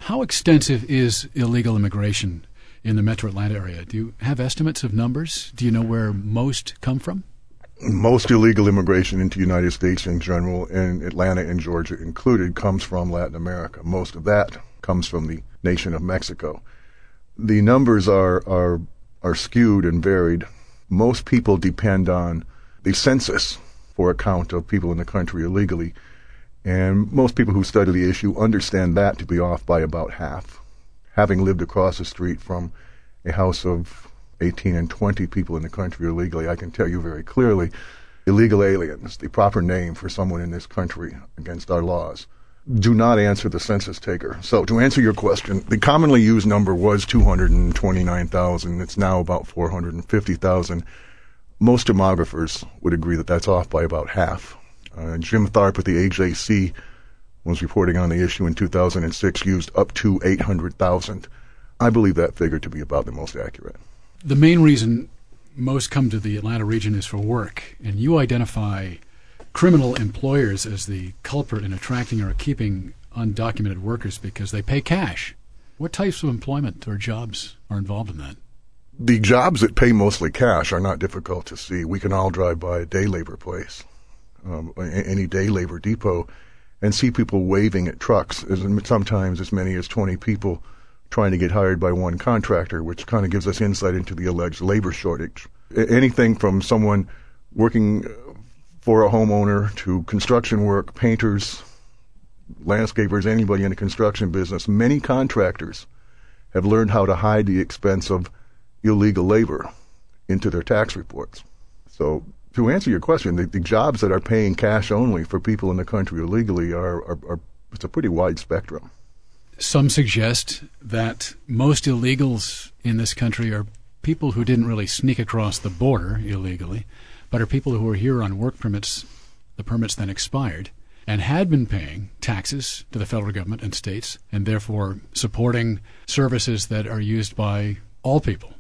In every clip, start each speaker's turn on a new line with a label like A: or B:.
A: How extensive is illegal immigration in the metro Atlanta area? Do you have estimates of numbers? Do you know where most come from?
B: Most illegal immigration into the United States in general, and Atlanta and Georgia included, comes from Latin America. Most of that comes from the nation of Mexico. The numbers are skewed and varied. Most people depend on the census for a count of people in the country illegally, and most people who study the issue understand that to be off by about half. Having lived across the street from a house of 18 and 20 people in the country illegally, I can tell you very clearly, illegal aliens, the proper name for someone in this country against our laws, do not answer the census taker. So to answer your question, the commonly used number was 229,000. It's now about 450,000. Most demographers would agree that that's off by about half. Jim Tharp at the AJC was reporting on the issue in 2006, used up to 800,000. I believe that figure to be about the most accurate.
A: The main reason most come to the Atlanta region is for work, and you identify criminal employers as the culprit in attracting or keeping undocumented workers because they pay cash. What types of employment or jobs are involved in that?
B: The jobs that pay mostly cash are not difficult to see. We can all drive by a day labor place, any day labor depot, and see people waving at trucks, sometimes as many as 20 people trying to get hired by one contractor, which kind of gives us insight into the alleged labor shortage. Anything from someone working for a homeowner to construction work, painters, landscapers, anybody in the construction business. Many contractors have learned how to hide the expense of illegal labor into their tax reports. So to answer your question, the jobs that are paying cash only for people in the country illegally it's a pretty wide spectrum.
A: Some suggest that most illegals in this country are people who didn't really sneak across the border illegally, but are people who are here on work permits, the permits then expired, and had been paying taxes to the federal government and states, and therefore supporting services that are used by all people.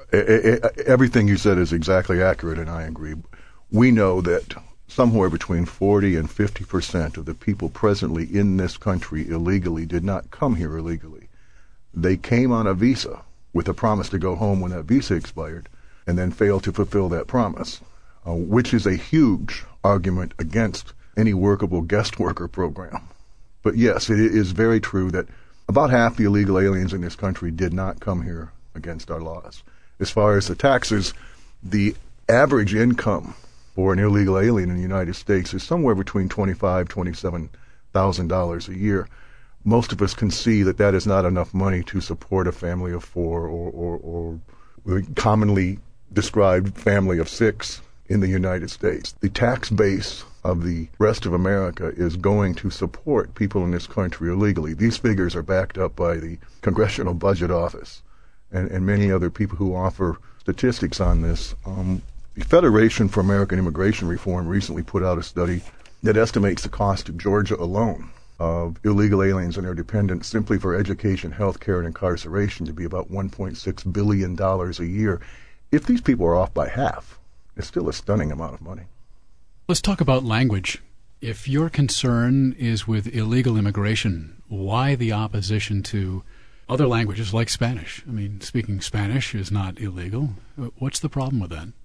B: Everything you said is exactly accurate, and I agree. We know that somewhere between 40 and 50% of the people presently in this country illegally did not come here illegally. They came on a visa with a promise to go home when that visa expired and then failed to fulfill that promise, which is a huge argument against any workable guest worker program. But yes, it is very true that about half the illegal aliens in this country did not come here against our laws. As far as the taxes, the average income for an illegal alien in the United States is somewhere between $25,000 to $27,000 a year. Most of us can see that that is not enough money to support a family of four or the commonly described family of six in the United States. The tax base of the rest of America is going to support people in this country illegally. These figures are backed up by the Congressional Budget Office and many other people who offer statistics on this. The Federation for American Immigration Reform recently put out a study that estimates the cost to Georgia alone of illegal aliens and their dependents simply for education, health care, and incarceration to be about $1.6 billion a year. If these people are off by half, it's still a stunning amount of money.
A: Let's talk about language. If your concern is with illegal immigration, why the opposition to other languages like Spanish? I mean, speaking Spanish is not illegal. What's the problem with that?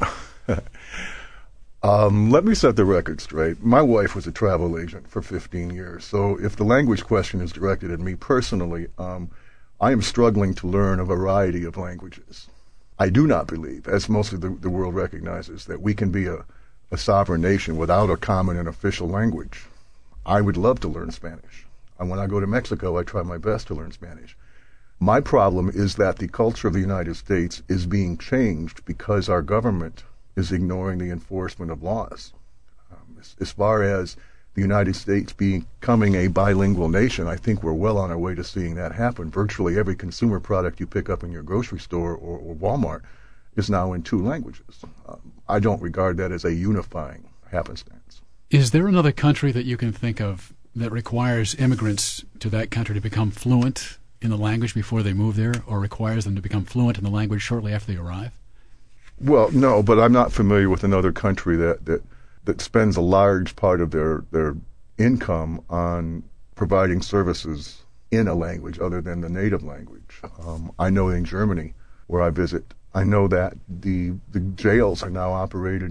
B: Let me set the record straight. My wife was a travel agent for 15 years, so if the language question is directed at me personally, I am struggling to learn a variety of languages. I do not believe, as most of the world recognizes, that we can be a sovereign nation without a common and official language. I would love to learn Spanish. And when I go to Mexico, I try my best to learn Spanish. My problem is that the culture of the United States is being changed because our government is ignoring the enforcement of laws. As far as the United States becoming a bilingual nation, I think we're well on our way to seeing that happen. Virtually every consumer product you pick up in your grocery store or Walmart is now in two languages. I don't regard that as a unifying happenstance.
A: Is there another country that you can think of that requires immigrants to that country to become fluent in the language before they move there, or requires them to become fluent in the language shortly after they arrive?
B: Well, no, but I'm not familiar with another country that spends a large part of their income on providing services in a language other than the native language. I know in Germany, where I visit, I know that the jails are now operated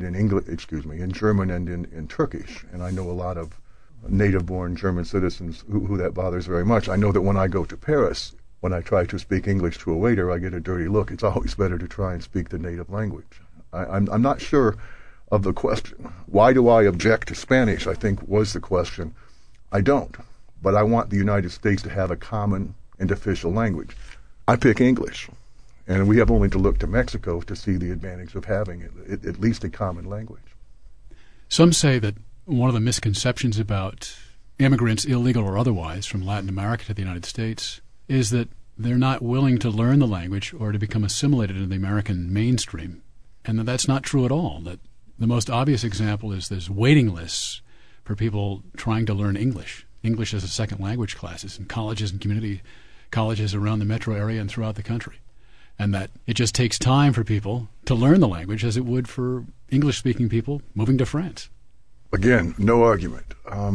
B: in German and in Turkish, and I know a lot of native-born German citizens who that bothers very much. I know that when I go to Paris, when I try to speak English to a waiter, I get a dirty look. It's always better to try and speak the native language. I'm not sure of the question. Why do I object to Spanish, I think was the question. I don't, but I want the United States to have a common and official language. I pick English, and we have only to look to Mexico to see the advantage of having at least a common language.
A: Some say that one of the misconceptions about immigrants, illegal or otherwise, from Latin America to the United States is that they're not willing to learn the language or to become assimilated into the American mainstream, and that's not true at all. That the most obvious example is there's waiting lists for people trying to learn English as a second language classes in colleges and community colleges around the metro area and throughout the country, and that it just takes time for people to learn the language as it would for English-speaking people moving to France.
B: Again, no argument.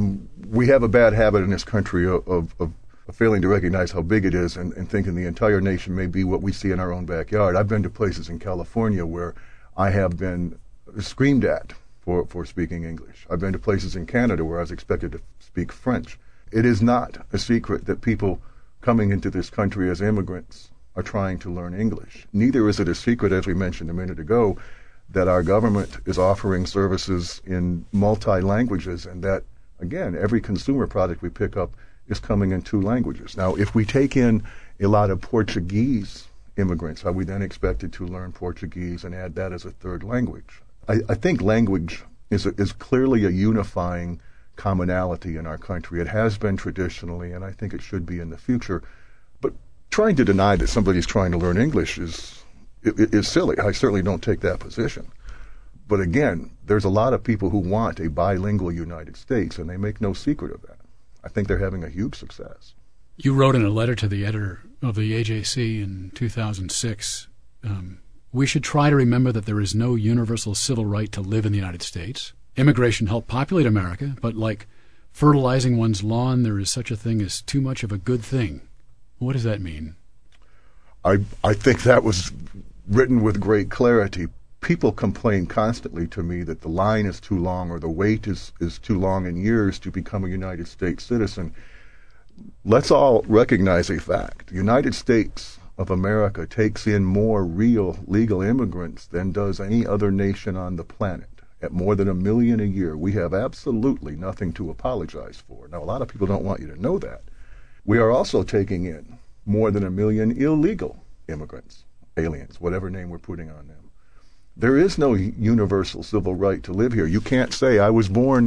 B: We have a bad habit in this country of failing to recognize how big it is and thinking the entire nation may be what we see in our own backyard. I've been to places in California where I have been screamed at for speaking English. I've been to places in Canada where I was expected to speak French. It is not a secret that people coming into this country as immigrants are trying to learn English. Neither is it a secret, as we mentioned a minute ago, that our government is offering services in multi-languages, and that, again, every consumer product we pick up is coming in 2 languages. Now, if we take in a lot of Portuguese immigrants, are we then expected to learn Portuguese and add that as a third language? I think language is clearly a unifying commonality in our country. It has been traditionally, and I think it should be in the future. But trying to deny that somebody's trying to learn English is silly. I certainly don't take that position. But again, there's a lot of people who want a bilingual United States, and they make no secret of that. I think they're having a huge success.
A: You wrote in a letter to the editor of the AJC in 2006, we should try to remember that there is no universal civil right to live in the United States. Immigration helped populate America, but like fertilizing one's lawn, there is such a thing as too much of a good thing. What does that mean?
B: I think that was written with great clarity. People complain constantly to me that the line is too long or the wait is too long in years to become a United States citizen. Let's all recognize a fact. The United States of America takes in more real legal immigrants than does any other nation on the planet. At more than 1 million a year, we have absolutely nothing to apologize for. Now, a lot of people don't want you to know that. We are also taking in more than 1 million illegal immigrants, aliens, whatever name we're putting on them. There is no universal civil right to live here. You can't say, I was born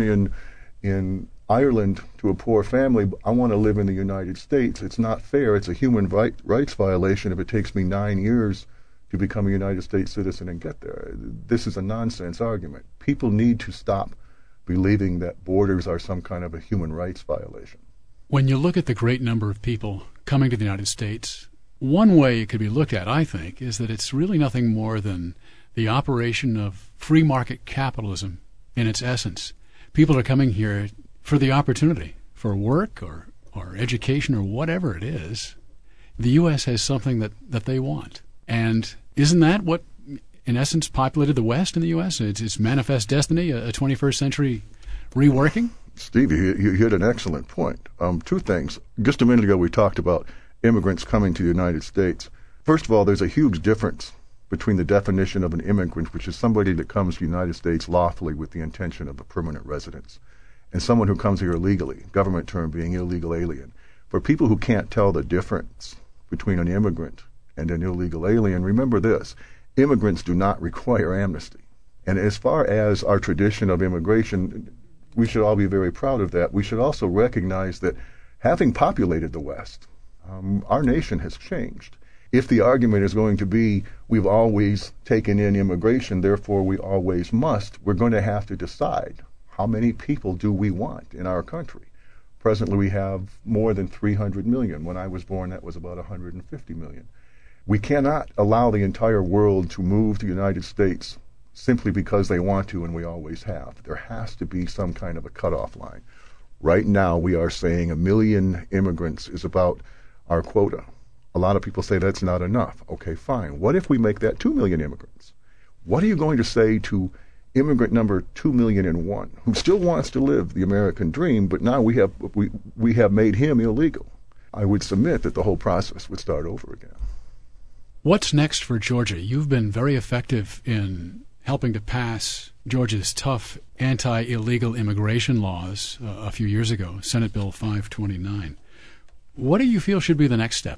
B: in Ireland to a poor family, I want to live in the United States. It's not fair. It's a human rights violation if it takes me 9 years to become a United States citizen and get there. This is a nonsense argument. People need to stop believing that borders are some kind of a human rights violation.
A: When you look at the great number of people coming to the United States, one way it could be looked at, I think, is that it's really nothing more than the operation of free market capitalism in its essence. People are coming here for the opportunity, for work or education or whatever it is. The U.S. has something that they want. And isn't that what, in essence, populated the West in the U.S.? It's manifest destiny, a 21st century reworking?
B: Steve, you hit an excellent point. 2 things. Just a minute ago we talked about immigrants coming to the United States. First of all, there's a huge difference between the definition of an immigrant, which is somebody that comes to the United States lawfully with the intention of a permanent residence, and someone who comes here illegally, government term being illegal alien. For people who can't tell the difference between an immigrant and an illegal alien, remember this: immigrants do not require amnesty. And as far as our tradition of immigration, we should all be very proud of that. We should also recognize that having populated the West, our nation has changed. If the argument is going to be we've always taken in immigration, therefore we always must, we're going to have to decide how many people do we want in our country. Presently we have more than 300 million. When I was born, that was about 150 million. We cannot allow the entire world to move to the United States simply because they want to, and we always have. There has to be some kind of a cutoff line. Right now, we are saying 1 million immigrants is about our quota. A lot of people say that's not enough. Okay, fine. What if we make that 2 million immigrants? What are you going to say to immigrant number 2,000,001, who still wants to live the American dream, but now we have made him illegal? I would submit that the whole process would start over again.
A: What's next for Georgia? You've been very effective in helping to pass Georgia's tough anti-illegal immigration laws a few years ago, Senate Bill 529. What do you feel should be the next step?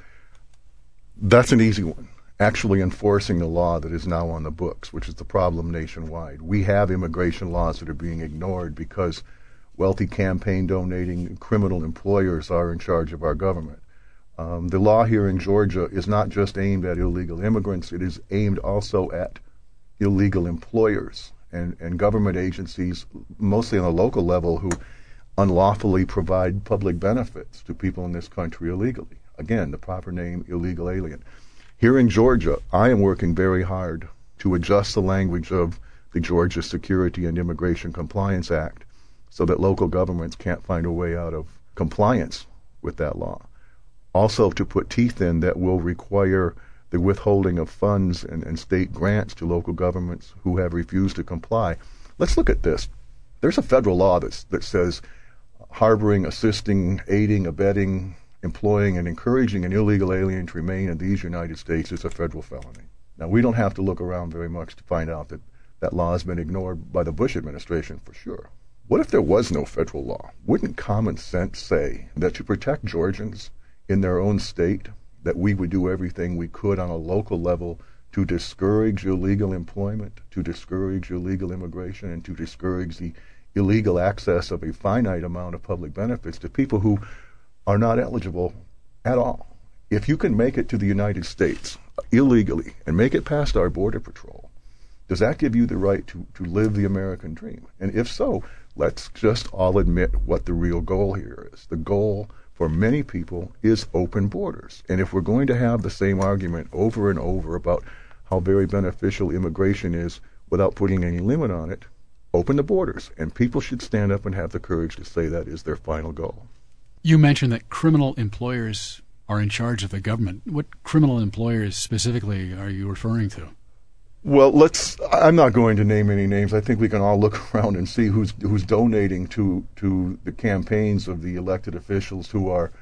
B: That's an easy one. Actually enforcing the law that is now on the books, which is the problem nationwide. We have immigration laws that are being ignored because wealthy campaign donating criminal employers are in charge of our government. The law here in Georgia is not just aimed at illegal immigrants, it is aimed also at illegal employers and government agencies, mostly on a local level, who unlawfully provide public benefits to people in this country illegally. Again, the proper name, illegal alien. Here in Georgia, I am working very hard to adjust the language of the Georgia Security and Immigration Compliance Act so that local governments can't find a way out of compliance with that law. Also, to put teeth in that will require the withholding of funds and state grants to local governments who have refused to comply. Let's look at this. There's a federal law that says harboring, assisting, aiding, abetting, employing, and encouraging an illegal alien to remain in these United States is a federal felony. Now, we don't have to look around very much to find out that that law has been ignored by the Bush administration for sure. What if there was no federal law? Wouldn't common sense say that to protect Georgians in their own state, that we would do everything we could on a local level to discourage illegal employment, to discourage illegal immigration, and to discourage the illegal access of a finite amount of public benefits to people who are not eligible at all? If you can make it to the United States illegally and make it past our border patrol, does that give you the right to live the American dream? And if so, let's just all admit what the real goal here is. The goal for many people is open borders. And if we're going to have the same argument over and over about how very beneficial immigration is without putting any limit on it, open the borders. And people should stand up and have the courage to say that is their final goal.
A: You mentioned that criminal employers are in charge of the government. What criminal employers specifically are you referring to?
B: Well, I'm not going to name any names. I think we can all look around and see who's donating to the campaigns of the elected officials who are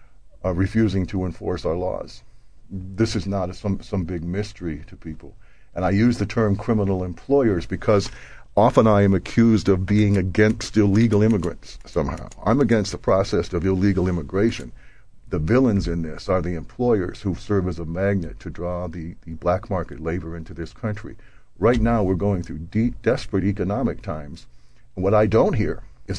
B: refusing to enforce our laws. This is not some big mystery to people. And I use the term criminal employers because often I am accused of being against illegal immigrants somehow. I'm against the process of illegal immigration. The villains in this are the employers who serve as a magnet to draw the black market labor into this country. Right now we're going through desperate economic times. And what I don't hear is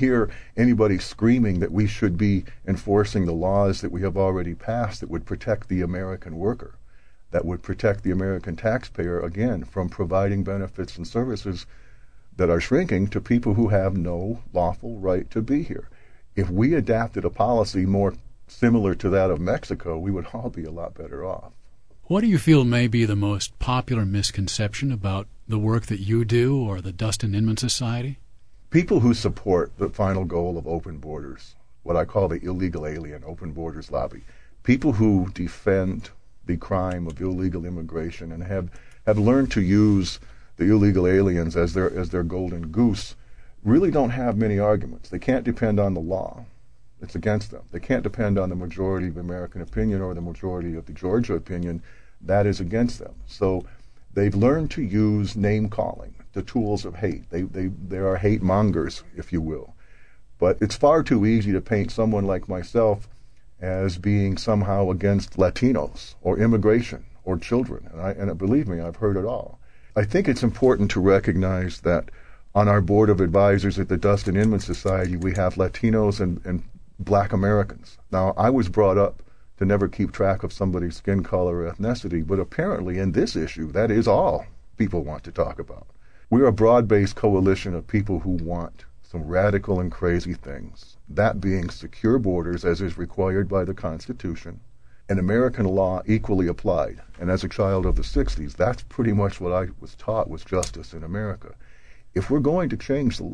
B: anybody screaming that we should be enforcing the laws that we have already passed that would protect the American worker, that would protect the American taxpayer, again, from providing benefits and services that are shrinking to people who have no lawful right to be here. If we adapted a policy more similar to that of Mexico, we would all be a lot better off.
A: What do you feel may be the most popular misconception about the work that you do or the Dustin Inman Society?
B: People who support the final goal of open borders, what I call the illegal alien open borders lobby, people who defend the crime of illegal immigration and have learned to use the illegal aliens as their golden goose, really don't have many arguments. They can't depend on the law. It's against them. They can't depend on the majority of American opinion or the majority of the Georgia opinion. That is against them. So they've learned to use name-calling, the tools of hate. They are hate mongers, if you will. But it's far too easy to paint someone like myself as being somehow against Latinos or immigration or children. And believe me, I've heard it all. I think it's important to recognize that on our board of advisors at the Dustin Inman Society, we have Latinos and Black Americans. Now, I was brought up to never keep track of somebody's skin color or ethnicity, but apparently in this issue, that is all people want to talk about. We're a broad-based coalition of people who want some radical and crazy things, that being secure borders as is required by the Constitution, and American law equally applied. And as a child of the 60s, that's pretty much what I was taught was justice in America. If we're going to change the law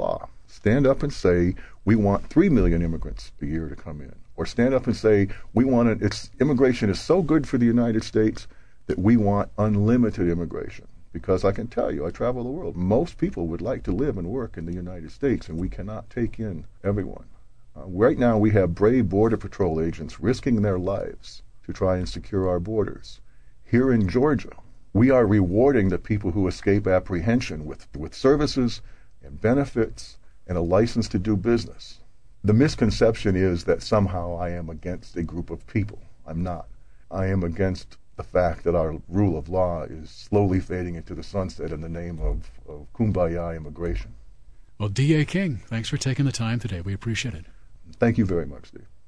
B: Stand up and say, we want 3 million immigrants a year to come in. Or stand up and say, immigration is so good for the United States that we want unlimited immigration. Because I can tell you, I travel the world. Most people would like to live and work in the United States, and we cannot take in everyone. Right now, we have brave Border Patrol agents risking their lives to try and secure our borders. Here in Georgia, we are rewarding the people who escape apprehension with services and benefits and a license to do business. The misconception is that somehow I am against a group of people. I'm not. I am against the fact that our rule of law is slowly fading into the sunset in the name of kumbaya immigration.
A: Well, D.A. King, thanks for taking the time today. We appreciate it.
B: Thank you very much, Steve.